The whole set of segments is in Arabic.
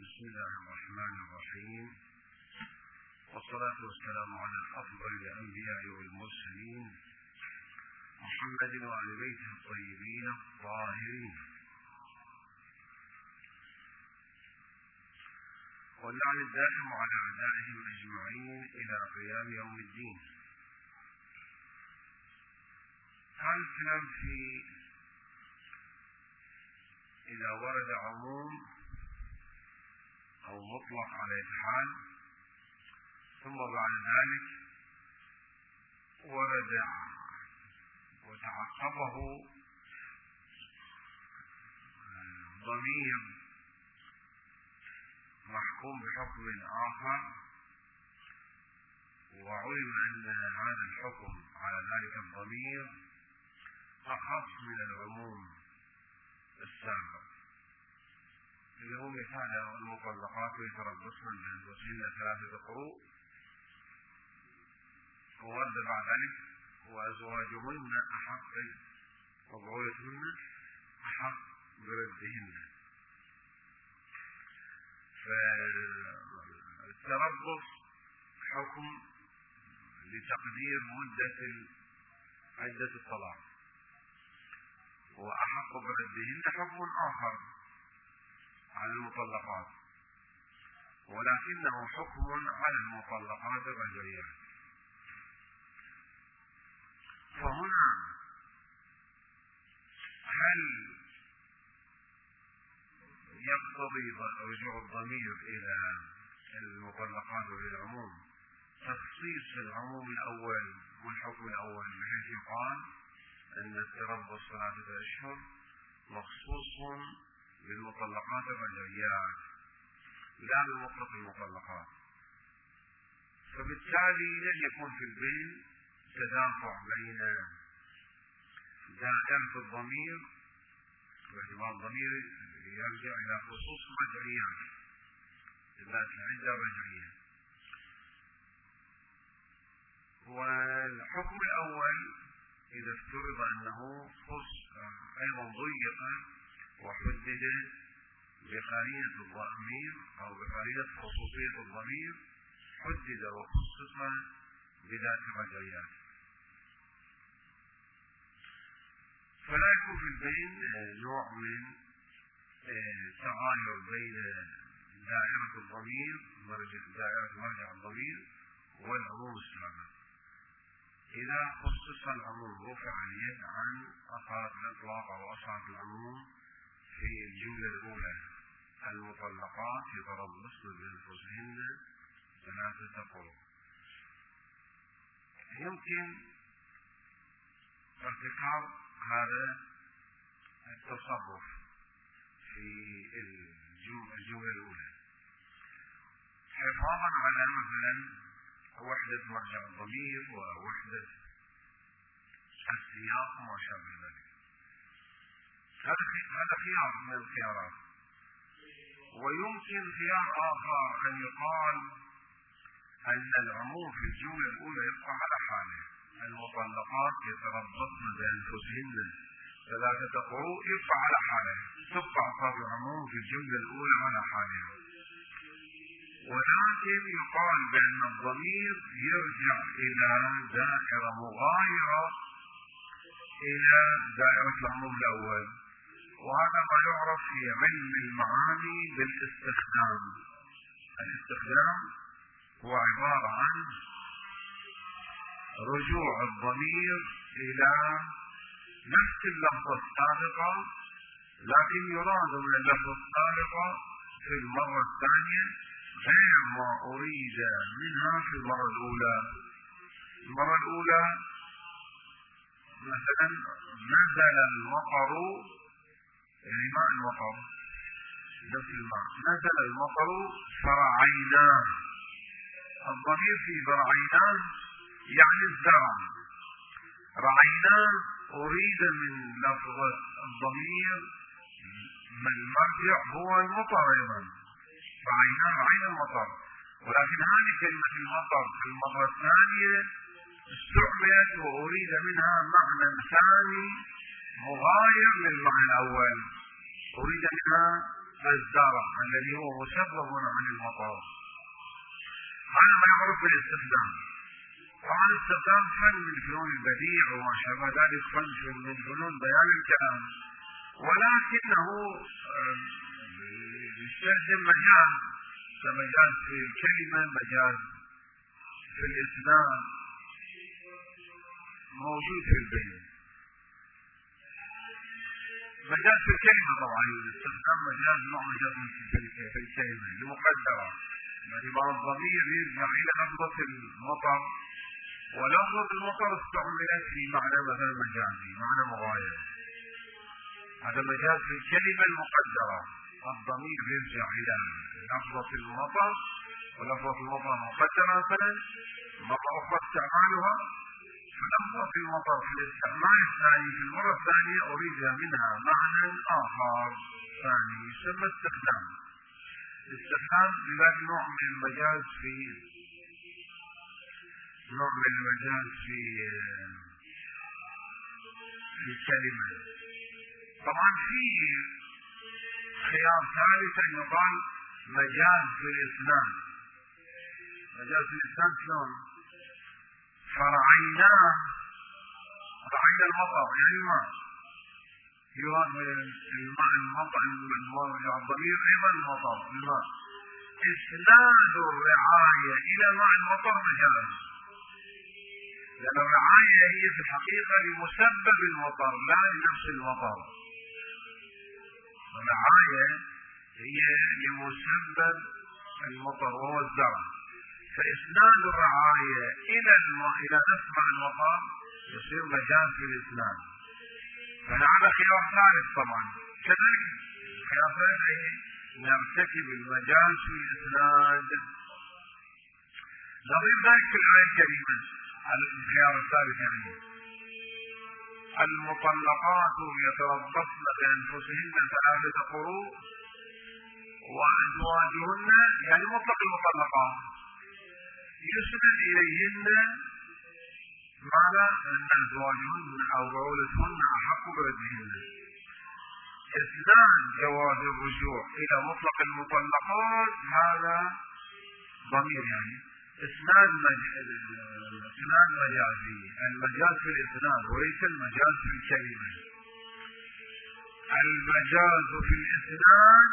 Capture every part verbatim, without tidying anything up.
بسم الله الرحمن الرحيم، والصلاة والسلام على أفضل الأنبياء والمرسلين محمد وآل بيته الطيبين الطاهرين، واللعن الدائم على أعدائهم أجمعين إلى قيام يوم الدين. هذا الكلام في إذا ورد عموم أو مطلق على الحال، ثم بعد ذلك ورد وتعقبه ضمير محكوم بحكم آخر، وعلم أن هذا الحكم على ذلك الضمير أخص من العموم السابق، اللي هو مثال المطلقات يتربصن بأنفسهن ثلاثة قروء، وورد بعد ذلك وأزواجهن أحق وبعولتهن أحق بردهن. فالتربص حكم لتقدير مدة عدة الطلاق، وأحق بردهن حكم آخر على المطلقات، ولكنه حكم على المطلقات الرجعيات. فهنا هل يقتضي رجوع الضمير إلى المطلقات وللعموم تخصيص العموم الأول والحكم الأول، بحيث يقال أن التربص ثلاثة أشهر مخصوص بالمطلقات الرجعيات لا بمطلق المطلقات، فبالتالي لن يكون في البين تدافع بين دائرة الضمير باعتبار الضمير يرجع إلى خصوص الرجعيات ذات العدة الرجعية. والحكم الأول إذا افترض أنه خص أيضا ضيق وحدد بقرينة الضمير أو بقرينة خصوصية الضمير، حدد وخصص بذات الرجعيات، فلا يكون في البين نوع من تغاير بين دائرة الضمير دائرة مرجع الضمير والعموم السابق. إذا خصص العموم رفع اليد عن أخرت الإطلاق أو أصعد العموم في الجملة الأولى: المطلقات يتربصن بأنفسهن ثلاثة قروء. يمكن ارتكاب هذا التصرف في الجملة الأولى حفاظا على مثلا وحدة مرجع الضمير ووحدة السياق وما شابه ذلك. هذا خيار من الخيارات. ويمكن خيار آخر أن يقال أن العموم في الجملة الأولى يبقى على حاله: المطلقات يتربصن بأنفسهن ثلاثة قروء، يبقى على حاله، تبقى ألفاظ العموم في الجملة الأولى على حاله. ولكن يقال بأن الضمير يرجع إلى دائرة مغايرة إلى دائرة العموم الأول، وهذا ما يعرف في علم المعاني بالاستخدام. الاستخدام هو عبارة عن رجوع الضمير إلى نفس اللفظة السابقة، لكن يراد من اللفظة السابقة في المرة الثانية غير ما أريد منها في المرة الأولى. المرة الأولى مثلا نزل المطر، يعني ماء المطر نفس الماء، نزل المطر فرعيناه. الضمير في فرعيناه يعني الزرع، رعيناه أريد من لفظة الضمير من المرجع هو المطر أيضا، رعيناه عين المطر، ولكن هذه كلمة المطر في المرة الثانية استعملت وأريد منها معنى ثاني مغاير للمعنى الأول، أريد منها الزرع الذي هو مسبب عن المطر. هذا ما يعرف بالاستخدام. طبعا الاستخدام فن من فنون البديع وما شابه ذلك، فن من فنون بيان الكلام، ولكنه يستخدم مجاز، كمجاز في الكلمة، مجاز في الإسناد، موجود في البين. مجاز في الكلمة طبعا استخدام مجاز نوع مجاز في الكلمة لمقدرة، يعني بعض الضمير يرجع إلى لفظة المطر، ولفظة المطر استعملت في معنى مثلا مجازي، معنى مغاير. هذا مجاز في الكلمة المقدرة، الضمير يرجع إلى لفظة المطر، ولفظة المطر مقدرة مثلا، مرة أخرى استعمالها، فلفظة المطر في الاستعمال الثاني في المرة الثانية أريد منها معنى آخر ثاني يسمى استخدام. استخدام لذلك نوع من المجاز في نوع من المجاز في في الكلمة. طبعا في خيار ثالث أن يقال مجاز في الإسلام. مجاز في الإسلام شلون؟ فرعيناه، رعينا المطر يعني الماء، يراد الماء المطر، الضمير أيضا المطر الماء. إسناد الرعاية إلى ماء المطر مجاز، لأن الرعاية هي في الحقيقة لمسبب المطر لا لنفس المطر. الرعاية هي لمسبب المطر وهو الزرع، فإسناد الرعاية إلى إلى نفس المطر يصير مجاز في الإسناد. فهذا خيار ثالث طبعا. كذلك خيار ثالث هي نرتكب المجاز في الإسناد. نظير ذلك في الآية الكريمة الخيار الثالث يعني المطلقات يتربصن بأنفسهن ثلاثة قروء وأزواجهن، يعني مطلق المطلقات يسند إليهن ماذا؟ أن أزواجهن أو بعولتهن أحق بردهن. إسناد جواز الرجوع إلى مطلق المطلقات هذا ضمير، يعني إسناد مج... إسناد مجازي، المجاز في الإسناد وليس المجاز في الكلمة. المجاز في الإسناد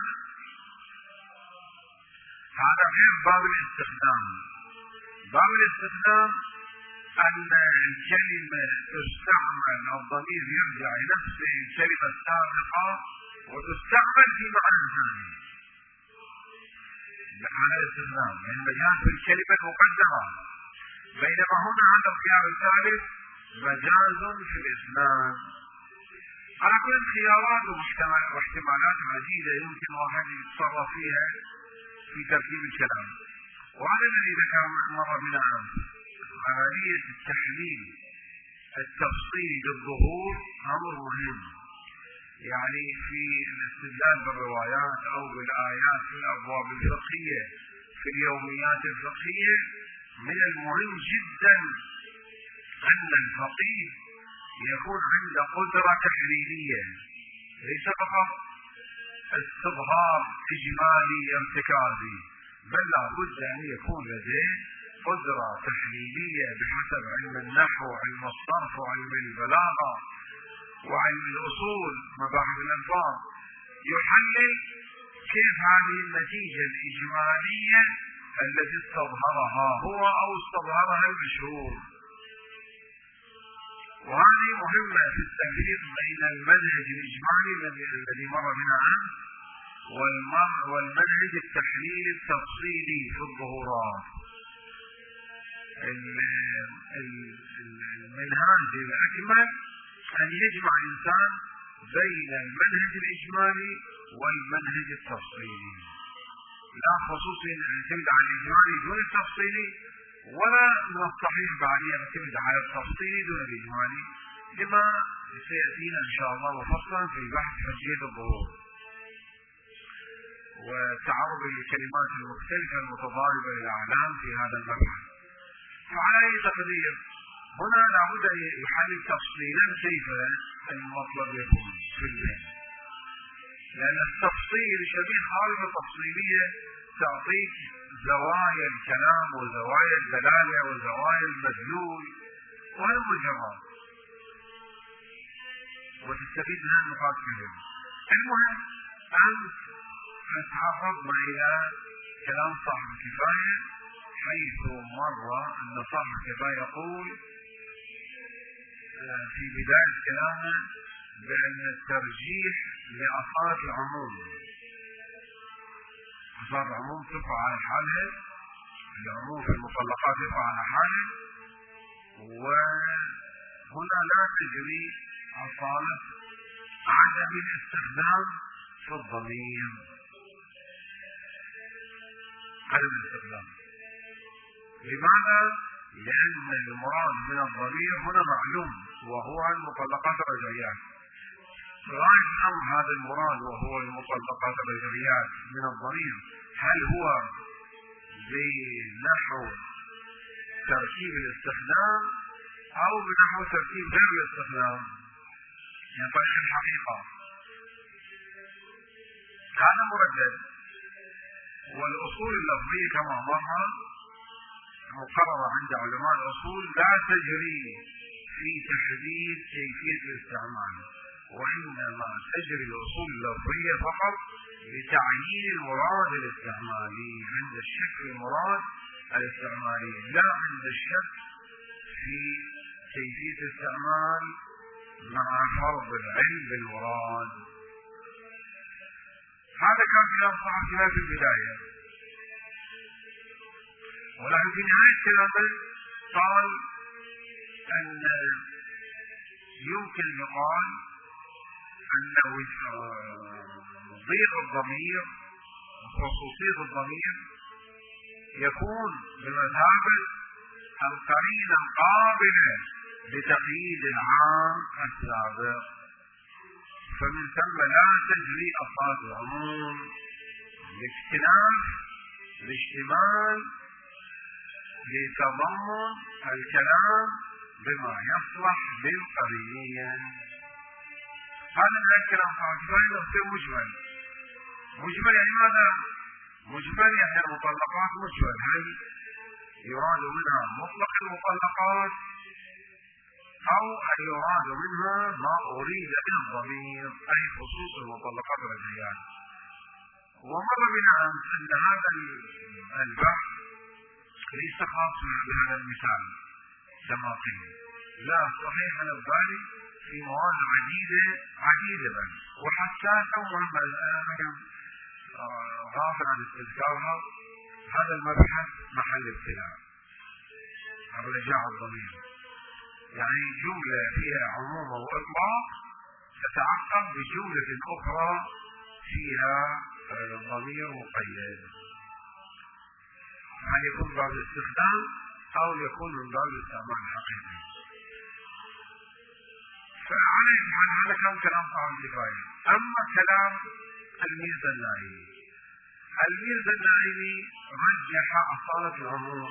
هذا غير باب الاستخدام. باب الاستخدام أن الكلمة تستعمل، الضمير يرجع لنفس الكلمة السابقة وتستعمل في معنى ثاني. هذا الاستخدام يعني مجاز في الكلمة المقدرة، بينما هنا هذا الخيار الثالث مجاز في الإسناد. على كل خيارات واحتمالات عديدة يمكن واحد يتصرف فيها في ترتيب الكلام، وهذا الذي ذكر مرة بنا أمس. عملية التحليل التفصيلي للظهور أمر مهم، يعني في الاستدلال بالروايات أو بالآيات في الأبواب الفقهية في اليوميات الفقهية من المهم جدا أن الفقيه يكون عنده قدرة تحليلية، ليس فقط استظهار إجمالي ارتكازي، بل لابد أن يكون لديه قدرة تحليلية بحسب علم النحو وعلم الصرف وعلم البلاغة وعلم الأصول مباحث الألفاظ، يحلل كيف هذه النتيجة الإجمالية التي استظهرها هو أو استظهرها المشهور. وهذه مهمة في التفريق بين المنهج الإجمالي الذي مر بنا أمس والمنهج التحليلي التفصيلي في الظهورات. المنهاج الأكمل أن يجمع الإنسان بين المنهج الإجمالي والمنهج التفصيلي، لا خصوص أن يعتمد على الإجمالي دون التفصيلي، ولا من الصحيح بعد يعتمد على التفصيلي دون الإجمالي، لما سيأتينا إن شاء الله مفصلا في بحث حجية الظهور وتعرض الكلمات المختلفة المتضاربة للأعلام في هذا المبحث. فعلى أي تقدير هنا لابد أن يحلل تفصيلا كيف المطلب يكون في البين. لأن التفصيل شبيه خالص التفصيلية تعطيك زوايا الكلام وزوايا الدلالة وزوايا المدلول والمجرد وتستفيد منها النقاط كثيرة. المهم أمس تعرضنا إلى كلام صاحب الكفاية حيث مر أن صاحب الكفاية يقول في بداية كلامه بأن الترجيح لأصالة العموم، أصالة العموم ترفع على حالها، العموم في المطلقات يرفع على حالها، وهنا لا تجري أصالة عدم الاستخدام في الضمير، عدم الاستخدام. لماذا؟ لأن المراد من الضمير هنا معلوم وهو المطلقات الرجعيات. غاية الأمر هذا المراد وهو المطلقات الرجعيات من الضمير، هل هو بنحو تركيب الاستخدام أو بنحو تركيب غير الاستخدام؟ ينطلق الحقيقة هذا مردد. والأصول اللفظية كما مر مقررة عند علماء الأصول لا تجري في تحديد كيفية الاستعمال، وإنما تجري الأصول اللفظية فقط لتعيين المراد الاستعمالي، عند الشك في المراد الاستعمالي لا عند الشك في كيفية الاستعمال مع فرض العلم بالمراد. هذا كان كلام صاحب الكفاية في البداية، ولكن في نهاية كلامه قال أن يمكن يقال أن ضيق الضمير وخصوصية الضمير يكون بمثابة القرينة القابلة لتقييد العام السابق، فمن ثم لا تجري أصالة العموم لاختلاف الاشتمال لتضمن الكلام بما يصلح للقرينية. هذا من الكلام صاحب الكفاية يصير مجمل. مجمل يعني ماذا؟ مجمل يعني المطلقات مجمل، هل يراد منها مطلق المطلقات أو أن يراد منها ما أريد من الضمير أي خصوص المطلقات الرجعيات. ومر بنا أمس أن هذا البحث ليس خاصا بهذا المثال كما قيل، لا صحيح على البالي في مواضع عديدة عديدة بل وحساسة ومهمة الآن غافل عن استذكارها. هذا المبحث محل ابتلاء الرجاع الضمير، يعني جملة فيها عموم وإطلاق تتعقب بجملة أخرى فيها ضمير مقيد، هل يكون باب الاستخدام أو يكون من باب الاستعمال الحقيقي. فعلى حال هذا كان كلام صاحب الكفاية. أما كلام الميرزا النائمي، الميرزا النائمي رجح أصالة العموم،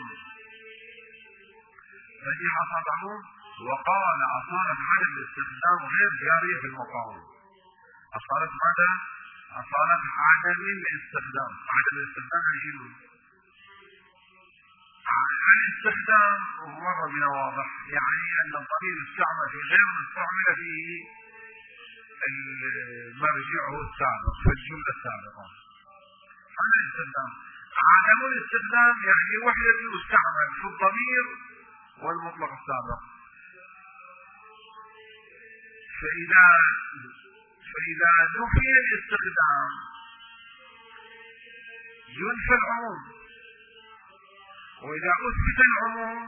رجح أصالة العموم وقال أصالة عدم الاستخدام غير جارية في المقام. أصالة ماذا؟ أصالة عدم الاستخدام. عدم الاستخدام يعني شنو؟ الاستخدام مر بنا واضح، يعني أن الضمير يستعمل في غير مستعمل فيه مرجعه السابق في الجملة السابقة. هذا الاستخدام. عدم الاستخدام يعني وحدة يستعمل في الضمير والمطلق السابق. فإذا فإذا نفي الاستخدام ينفى العموم، وإذا أثبت العموم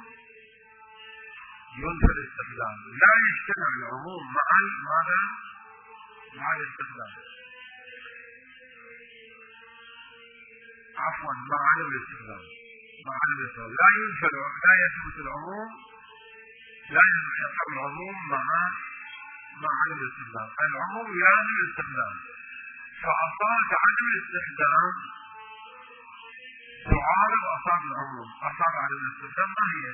ينفى الاستخدام. لا يجتمع العموم مع ماذا؟ مع الاستخدام، عفوا مع عدم الاستخدام، مع عدم الاستخدام لا ينفى، لا يثبت العموم، لا يقع العموم مع مع عدم الاستخدام. العموم يلازم الاستخدام، فأصالة عدم الاستخدام تعارض أصالة العموم. أصالة عدم الاستخدام ما هي؟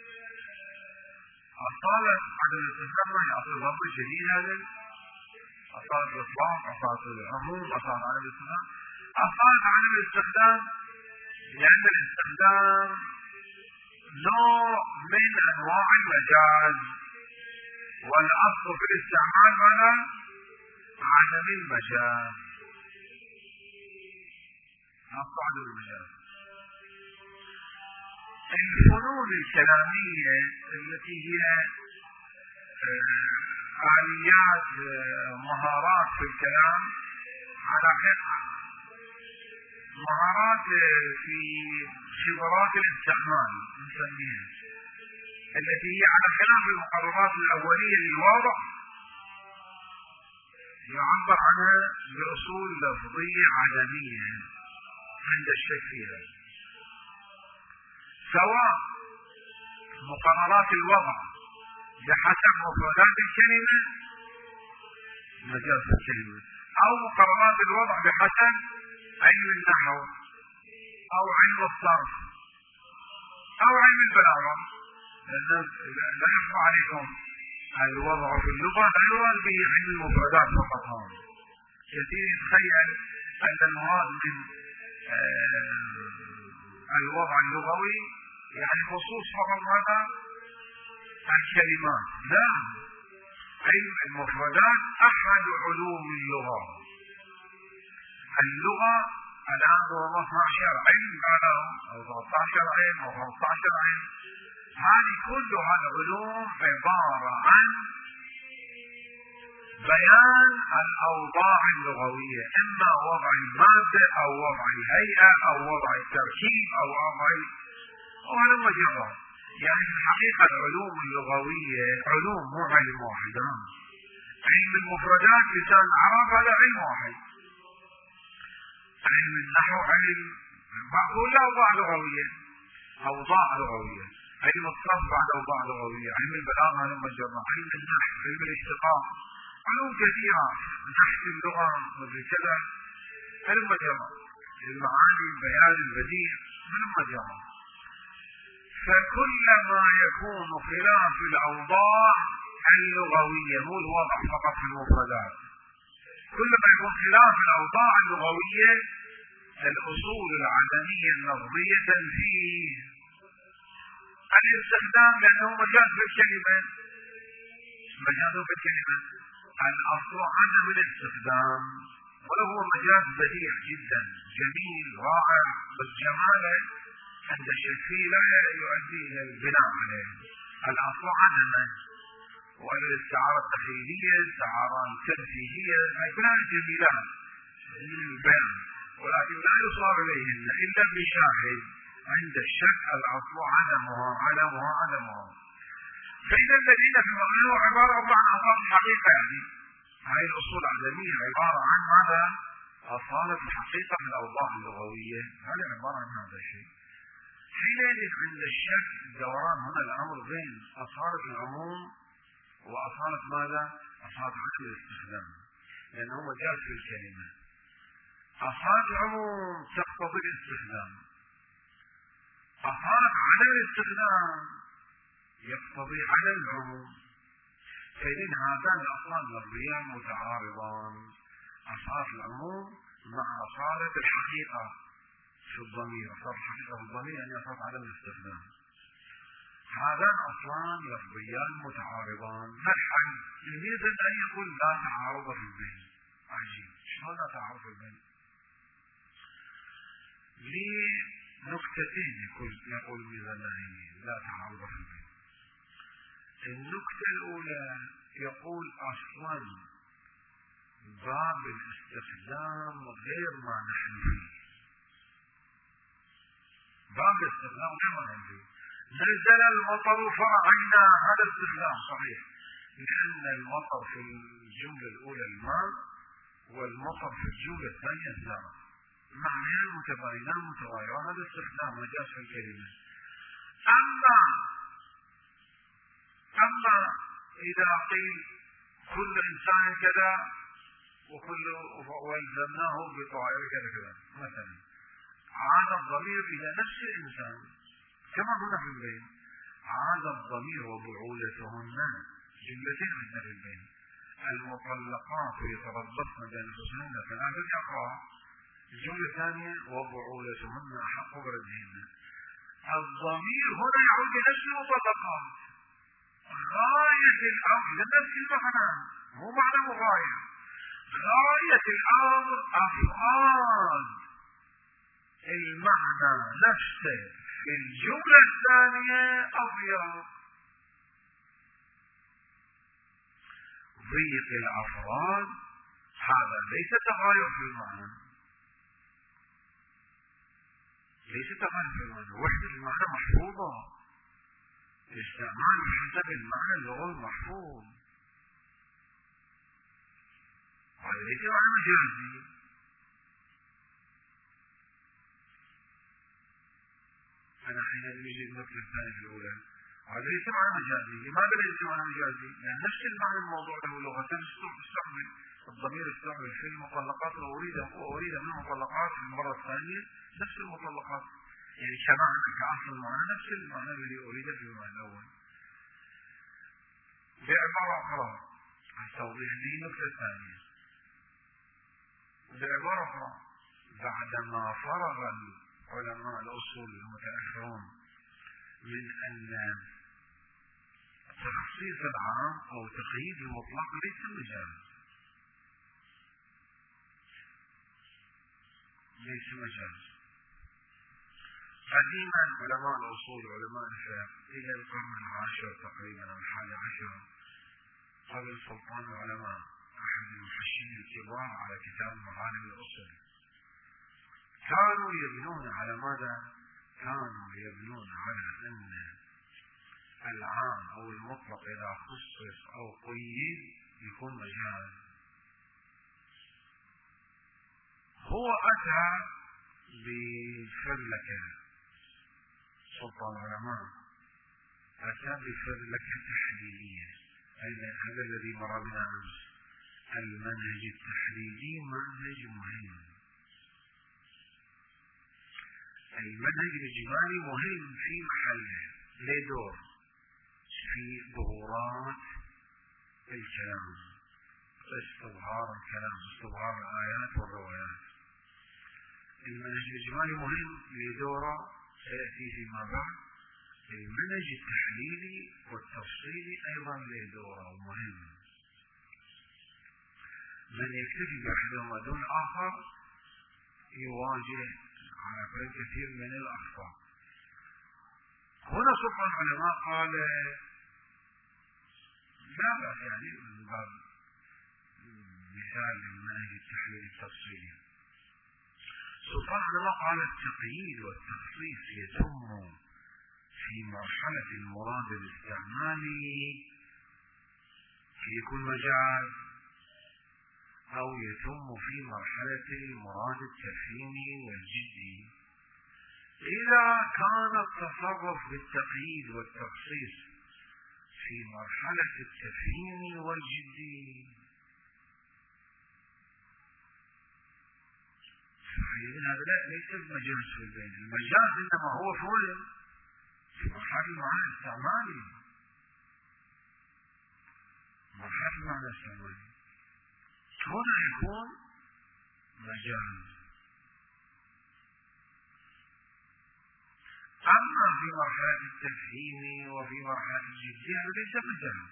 أصالة عدم الاستخدام ما هي؟ أصل الضرب الجديد هذا أصالة الإطلاق، أصالة العموم، أصالة عدم الاستخدام. أصالة عدم الاستخدام لأن الاستخدام نوع من أنواع المجاز، والأصل في الاستعمال ماذا؟ عدم المجاز، أصل عدم المجاز. الفنون الكلامية التي هي آليات مهارات في الكلام، على حقيقة مهارات في خبرات الاستعمال نسميها، التي هي على خلاف المقررات الأولية للوضع يعبر عنها بأصول لفظية عدمية عند الشك فيها، سواء مقررات الوضع بحسب مفردات الكلمة مجاز الكلمة، أو مقررات الوضع بحسب علم النحو أو علم الصرف أو علم البلاغة. لا يخفى عليكم الوضع في اللغة لا يراد به علم المفردات فقط. هون كثير يتخيل أن المراد من الوضع اللغوي يعني خصوص فقط ماذا؟ الكلمات. لا، علم المفردات أحد علوم اللغة. اللغة الآن هو اثنا عشر علم أو ثلاثة عشر علم أو خمسة عشر علم، هذه كلها العلوم عبارة عن بيان الأوضاع اللغوية، إما وضع المادة أو وضع الهيئة أو وضع التركيب أو وضع وهذا مجرد. يعني في الحقيقة العلوم اللغوية علوم مو علم واحد. علم المفردات لسان العرب هذا علم واحد، علم النحو علم كلها أوضاع لغوية، أوضاع لغوية. علم الصرف بعد أوضاع لغوية، علم البلاغة علم مجرد، علم النحو، علم الاشتقاق، علوم كثيرة، نحو اللغة وكذا علم مجرد، المعاني البيان البديع علم مجرد. فكلما يكون خلاف الأوضاع اللغوية مو الوضع فقط في المفردات، كلما يكون خلاف الأوضاع اللغوية الأصول العدمية اللفظية تنفيه الاستخدام، لأنه مجاز في الكلمة، مجاز في الكلمة الأصل عدم الاستخدام، ولو هو مجاز بديع جدا جميل رائع بالجمال عند الشيء لا يؤدي إلى البناء عليه. الأصل عدمه، والاستعارة التخيلية، الاستعارة التمثيلية، هاي كلها جميلات من البيان، ولكن لا يصار إليهن إلا بشاهد. عند الشك الأصل عدمها عدمها عدمها. فإذا الذين في معناه عبارة عن أصالة الحقيقة، يعني هاي الأصول العدمية عبارة عن ماذا؟ أصالة الحقيقة من الأوضاع اللغوية، هذا عبارة عن هذا الشيء. حينئذ عند الشك الدوران هنا الأمر بين أصالة العموم وأصالة ماذا؟ أصالة عدم الاستخدام، لأنه مجاز في الكلمة. أصالة العموم تقتضي الاستخدام، أصالة عدم الاستخدام يقتضي عدم العموم. فإذن هذان الأصلان اللفظيان متعارضان، أصالة العموم مع أصالة الحقيقة في الضمير. أصالة الحقيقة في الضمير يعني أصالة عدم الاستخدام. هذان أصلان لفظيان متعارضان. ما الحل؟ يجوز أن يقول لا تعارض في البين. عجيب، شلون لا تعارض في البين؟ لنكتتين يقول يقول الميزاني لا تعارض في البين. النكتة الأولى يقول أصلا باب الاستخدام غير ما نحن فيه. باب الاستخدام غير ما نحن فيه. نزل المطر فرعينا، هذا الاستخدام صحيح، لأن المطر في الجملة الأولى الماء والمطر في الجملة الثانية الزرع، معنيان متباينان متغايران، هذا استخدام مجاز في الكلمة. أما أما إذا قيل كل إنسان كذا وكل والزمناه بطائر كذا كذا مثلا، عاد الضمير إلى نفس الإنسان كما هنا في البين، عاد الضمير وبعولتهن جملتين عندنا في البين. المطلقات يتربصن بأنفسهن ثلاثة أقراء. الجملة الثانية وبعولتهن أحق بردهن. الضمير هنا يعود لنفس المطلقات. غاية الأمر لنفس المعنى، مو معنى مغاير. غاية الأمر أفراد المعنى نفسه في الجملة الثانية أضيق. ضيق الأفراد هذا ليس تغاير في المعنى، ليس تغاير في المعنى، وحدة المعنى محفوظة، الاستعمال بحسب المعنى اللغوي المحفوظ. هذا ليس معنى مجازي. أنا حين أجد النقطة الثانية الأولى هذا ليس معنى مجازي. لماذا ليس معنى مجازي؟ لأن نفس المعنى الموضوع له لغة تستعمل الضمير يستعمل في المطلقات وأريد وأريد من المطلقات في المرة الثانية نفس المطلقات، يعني كمعنى كأصل المعنى نفس المعنى الذي أريد في المعنى الأول. بعبارة أخرى التوضيح هذه النقطة الثانية. بعبارة أخرى بعدما فرغ علماء الأصول المتأخرون من أن تخصيص العام أو تقييد المطلق ليس مجاز، ليس مجاز. قديما علماء الأصول علماء الفقه إلى القرن العاشر تقريبا أو الحادي عشر قبل سلطان العلماء أحد المحشين الكبار على كتاب معالم الأصول كانوا يبنون على ماذا؟ كانوا يبنون على أن العام أو المطلق إذا خصص أو قيد يكون مجاز. هو أتى بفلكة سلطان العلماء، أتى بفلكة تحليلية. هذا الذي مر بنا أمس. المنهج التحليلي منهج مهم، المنهج الإجمالي مهم في محله، له دور في ظهورات الكلام، استظهار الكلام، استظهار الآيات والروايات. المنهج الإجمالي مهم لدوره سيأتي فيما بعد. المنهج التحليلي والتفصيلي أيضا له دوره مهم. من يكتفي بأحدهما دون آخر يواجه على كثير من الأخطاء. هنا سلطان العلماء قال لا بأس، يعني من باب مثال المنهج التحليلي التفصيلي. سلطان العلماء قال التقييد والتخصيص يتم في مرحلة المراد الاستعمالي يكون مجاز، أو يتم في مرحلة المراد التفهيمي والجدي. إذا كان التصرف بالتقييد والتخصيص في مرحلة التفهيم والجدي هذا لا ليس المجاز في البين. المجاز إنما هو فوق في مرحلة المعنى الاستعمالي، مرحلة المعنى الاستعمالي هنا يكون مجاز. أما في مرحلة التفهيم وفي مرحلة الجدية هذا ليس مجاز،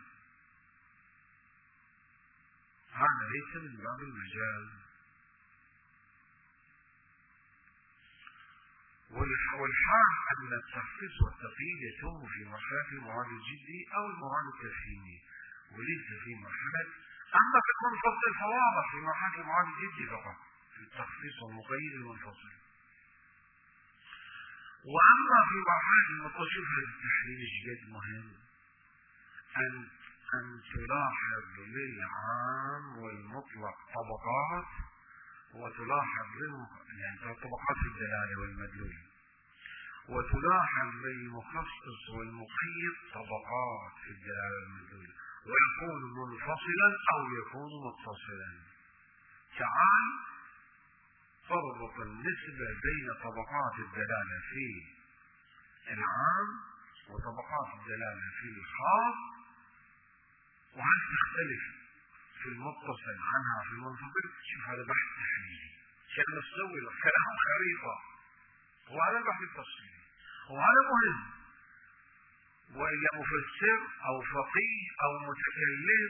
هذا ليس من باب المجاز. والحال أن التخصيص والتقييد يتم في مرحلة المراد الجدي أو المراد التفهيمي وليس في مرحلة. أما في المنفصل فواضح في مرحلة المراد الجدي فقط في التخصيص والمقيد المنفصل. وأما في مرحلة المتصل في التحليل جد مهم أن أن تلاحظ للعام والمطلق طبقات، وتلاحظ يعني طبقات في الدلالة والمدلول، وتلاحظ للمخصص والمقيد طبقات في الدلالة والمدلول، ويكون منفصلا أو يكون متصلا. تعال فرض النسبة بين طبقات الدلالة في العام وطبقات الدلالة في الخاص، وهل تختلف في المتصل عنها في المنفصل، شوف هذا بحث تحليلي، شكل تسوي كلام خريطة، وهذا البحث التفصيلي، وهذا مهم. وإذا مفسر أو فقيه أو متكلم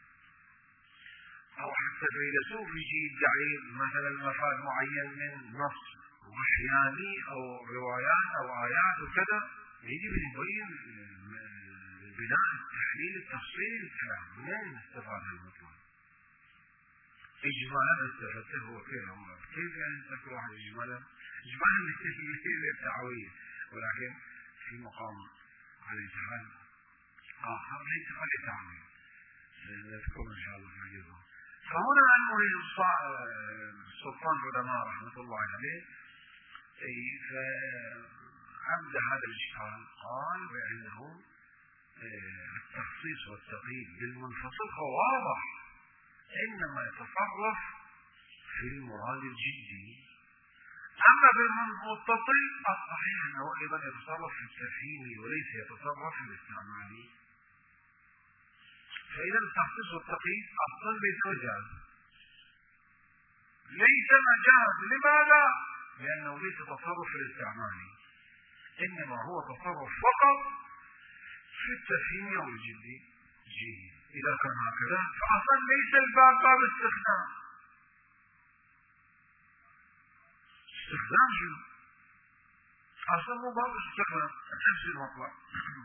أو حتى فيلسوف يجي يدعي مثلا مفاد معين من نص وحياني أو روايات أو آيات وكذا، يجي يبين بناء التحليل التفصيلي للكلام، منين استفاد المطلب؟ إجمالا استفدته هو كيف عمر، كيف يعني تكون واحد إجمالا؟ إجمالا للتعويل، ولكن في مقام عليه تعالى آخر ليس عليه تعويل، نذكر إن شاء الله في الجزء. فهنا المهم السلطان العلماء رحمة الله عليه فأبدأ هذا الإشكال، قال بأنه التخصيص والتقييد بالمنفصل هو واضح، إنما يتصرف في المراد الجدي. أما بالمتصل الصحيح أنه أيضا يتصرف في التفهيم وليس يتصرف في الاستعمال. فإذا التخصيص والتقييد أصلا ليس مجاز، ليس مجاز. لماذا؟ لأنه ليس تصرف في الاستعمال، إنما هو تصرف فقط في التفهيم أو الجدي. جيد، إذا كان هكذا فأصلا ليس الباب باب استخدام. استخدام شنو؟ أصلا مو باب استخدام، نفس المطلب.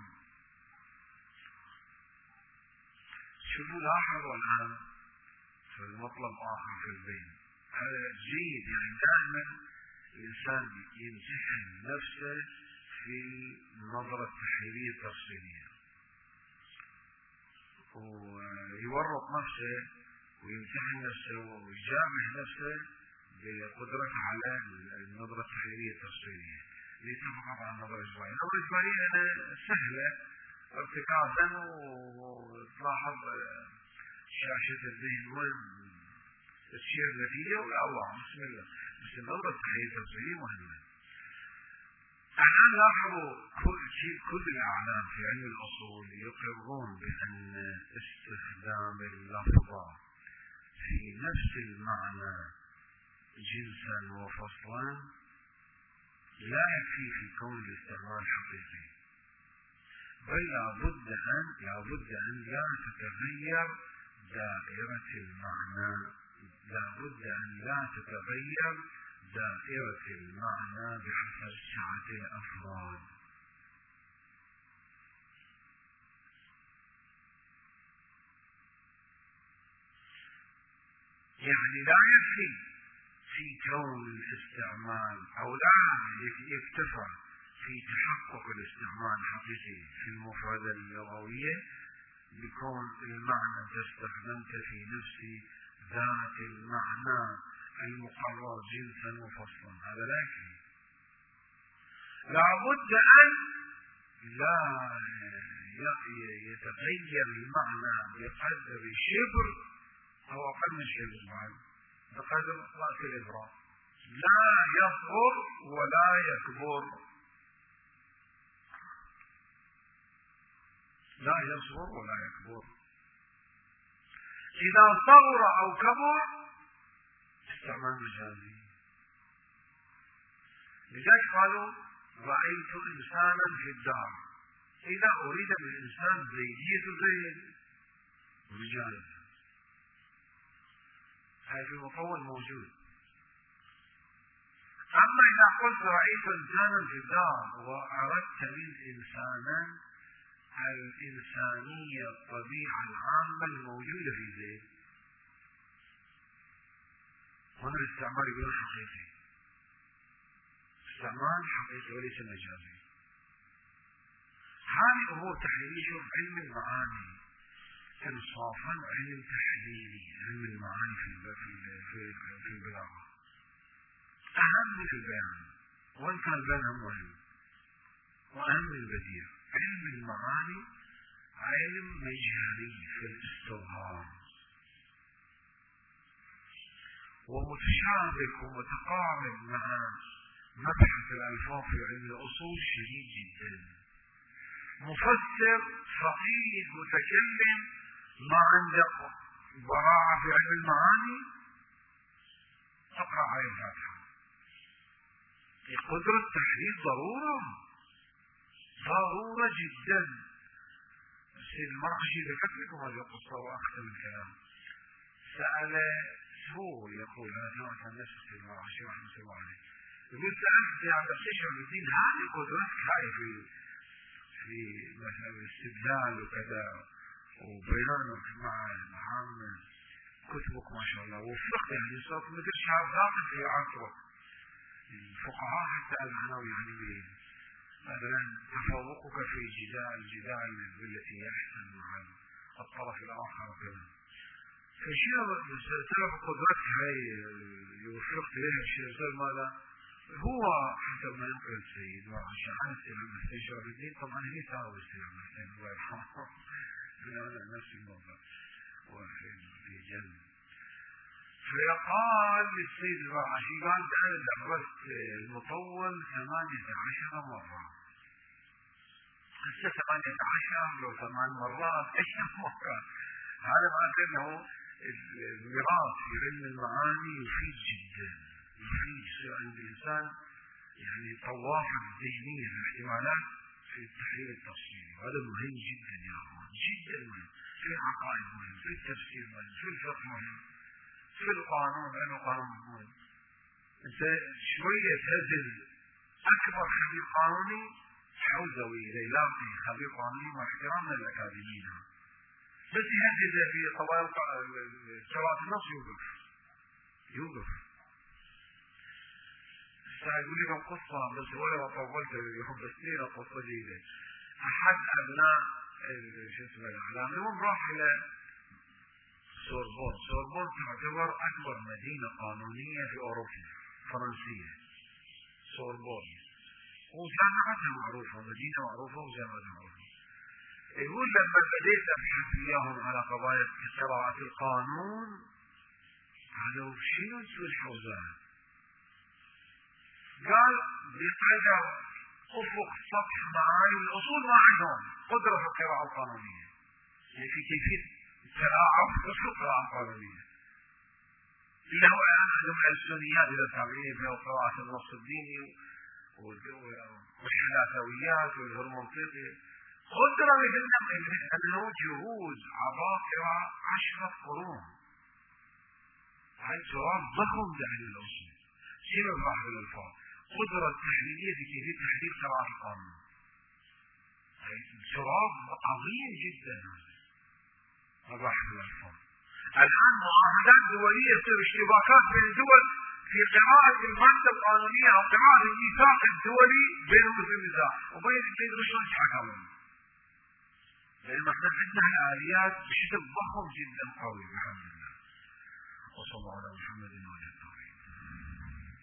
شوفوا لاحظوا الآن في المطلب آخر في البين، هذا جيد. يعني دائما الإنسان يمتحن نفسه في النظرة التحليلية التفصيلية، ويورط نفسه ويمتحن نفسه ويجامع نفسه بقدرته على النظرة التحليلية التفصيلية، ليس فقط على النظرة الإجمالية. النظرة الإجمالية سهلة ارتكازا، وتلاحظ شاشة الذهن وين تشير نتيجة ويا الله بسم الله. بس النظرة التحليلية التفصيلية مهمة. الآن لاحظوا كل شيء، كل الأعلام في علم الأصول يقرون بأن استخدام اللفظة في نفس المعنى جنسا وفصلا لا يكفي في كون الاستعمال حقيقي، بل لابد أن لابد أن لا تتغير دائرة المعنى، لابد أن لا تتغير دائرة المعنى بحسب سعة الأفراد. يعني لا يكفي في كون الاستعمال أو لا يكتفى في تحقق الاستعمال الحقيقي في المفردة اللغوية بكون المعنى استخدمت في نفس ذات المعنى المقرر جنسا وفصلا، هذا لا يكفي. لابد أن لا يتغير المعنى بقدر شبر أو أقل من شبر، بقدر رأس الإبرة، لا يصغر ولا يكبر، لا يصغر ولا يكبر. إذا صغر أو كبر استعمال مجازي. لذلك قالوا رأيت إنسانا في الدار، إذا أريد بالإنسان زيدية زيد مجاز، هذا المطول موجود. أما إذا قلت رأيت إنسانا في الدار وأردت من إنسانا الإنسانية الطبيعة العامة الموجودة في زيد، هنا الاستعمال يقول حقيقي، استعمال حقيقي وليس مجازي. هذه أمور تحليلية. شوف علم المعاني إنصافا علم تحليلي، علم المعاني في في في البلاغة أهم في البيان، وإن كان البيان مهم وأهم من البديع. علم المعاني علم مجهري في الاستظهار، ومتشابك ومتقارب مع مبحث الألفاظ في علم الأصول شديد جدا. مفسر فقيه متكلم ما عنده براعة في علم المعاني تقرأ عليه الفاتحة. قدرة تحليل ضرورة ضرورة جدا. السيد المرقشي ذكرت لكم هذه القصة وأختم الكلام. سأل هو يقول أنا سمعت عن نفس السيد المرقشي رحمة الله عليه، يقول سألت يا عبد الشيخ شرف الدين هذه قدرتك هاي في في مثلا الاستدلال وكذا وبيانك مع العامة كتبك ما شاء الله وفقت يعني صرت مثل شاب داخل في عصرك. الفقهاء حتى أذعنوا يعني مثلا تفوقك في جدال جدال بالتي يحسن مع الطرف الآخر كذا. فشيء سبب قدرتك هاي يوفقت لها الشيء ماذا هو حسب ما ينقل السيد وعشان السلام السيد شرف الدين. طبعا هي ساوي السلام السيد الله يرحمه من نفس الموضوع وفي جنة. فيقال للسيد الراشي قال أنا درست المطول ثمانية عشر مرة. هسه ثمانية عشر لو ثمان مرات عشر مرات. هذا معناته أنه الميراث في علم المعاني يفيد جدا، يفيد يصير عند الإنسان يعني طوافة ذهنية للاحتمالات في التحليل التفصيلي. هذا مهم جدا يا أخوان، جدا مهم في العقائد، مهم في التفسير، مهم في الفقه، مهم في القانون لأنه قانون مهم. أنت شوية تهزل أكبر خبير قانوني حوزوي إذا يلاقي خبير قانوني مع احترامنا للأكاديميين بس يهزل في قضايا شرائط النص يوقف يوقف. سأقول لكم قصة بس ولا طولت اليوم بس لينا قصة جيدة. أحد أبناء شو اسمه الإعلام يوم راح إلى سوربون. سوربون تعتبر أكبر مدينة قانونية في أوروبا، فرنسية سوربون، وجامعتها معروفة، مدينة معروفة وجامعتها معروفة. يقول لما بديت أبحث وياهم على قضايا قراءة القانون قالوا شنو تسوي الحوزات؟ قال بقدر أفق سطح معاني الأصول ما عندهم قدرة في القراءة القانونية، يعني في كيفية التلاعب في القراءة القانونية. إلا هو الآن عندهم الألسونيات إذا تابعين في قراءة النص الديني والحداثويات والهرمنطيقي قدرة مثل أنه جهود عباقرة عشرة قرون. هاي تراب ضخم داخل الأصول. سير البحث الألفاظ قدرة تحليلية في كيفية تحليل قراءة القانون. هاي تراب عظيم جدا البحث الألفاظ. الآن معاهدات دولية تصير اشتباكات بين الدول في قراءة المادة القانونية أو قراءة الميثاق الدولي بينهم في النزاع وبين يدروا شلون يتحكمون. لأن احنا عندنا الآليات بشكل ضخم جدا قوي بحمد الله. وصلى الله على محمد وعلى آله.